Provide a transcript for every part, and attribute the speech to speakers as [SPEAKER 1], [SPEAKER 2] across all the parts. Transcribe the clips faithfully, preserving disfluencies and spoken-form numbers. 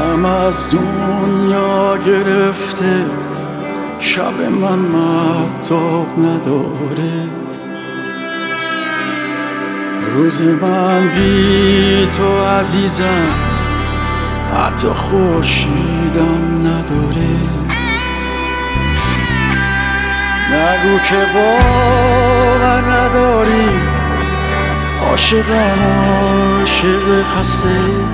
[SPEAKER 1] دلم از دنیا گرفته، شب من مهتاب نداره، روز من بی تو عزیزم حتی خورشیدم نداره. نگو که باور نداری، عاشقم عاشق خسته.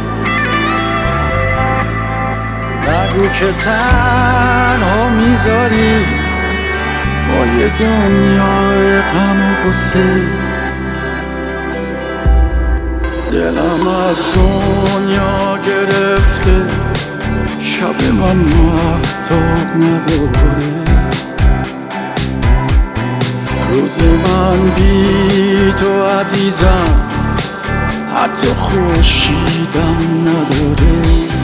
[SPEAKER 1] نگو که تنها میذاری با یه دنیای غم و غصه. دلم از دنیا گرفته، شب من مهتاب نداره، روز من بی تو عزیزم حتی خورشیدم نداره.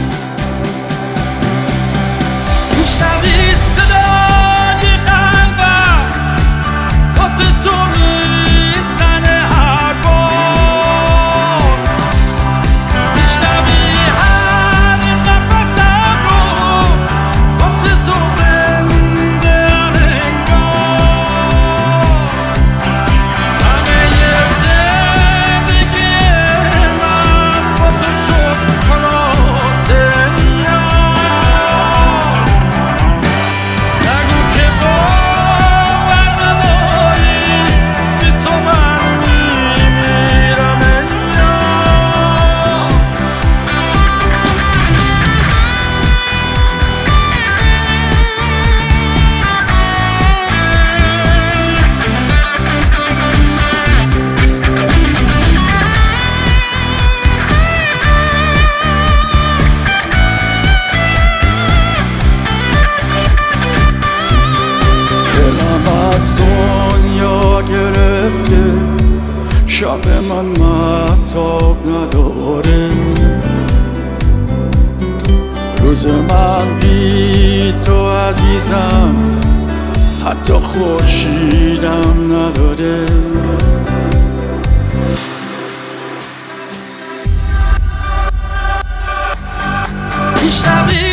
[SPEAKER 2] میشنوی صدای قلبم واسه تو میزنه هر بار، میشنوی هر نفسم رو واسه تو زنده ام انگار. همه زندگی من واسه شد خلاصه.
[SPEAKER 1] شب من مهتاب نداره، روز من بی تو عزیزم حتی خورشیدم نداره.
[SPEAKER 2] میشنوی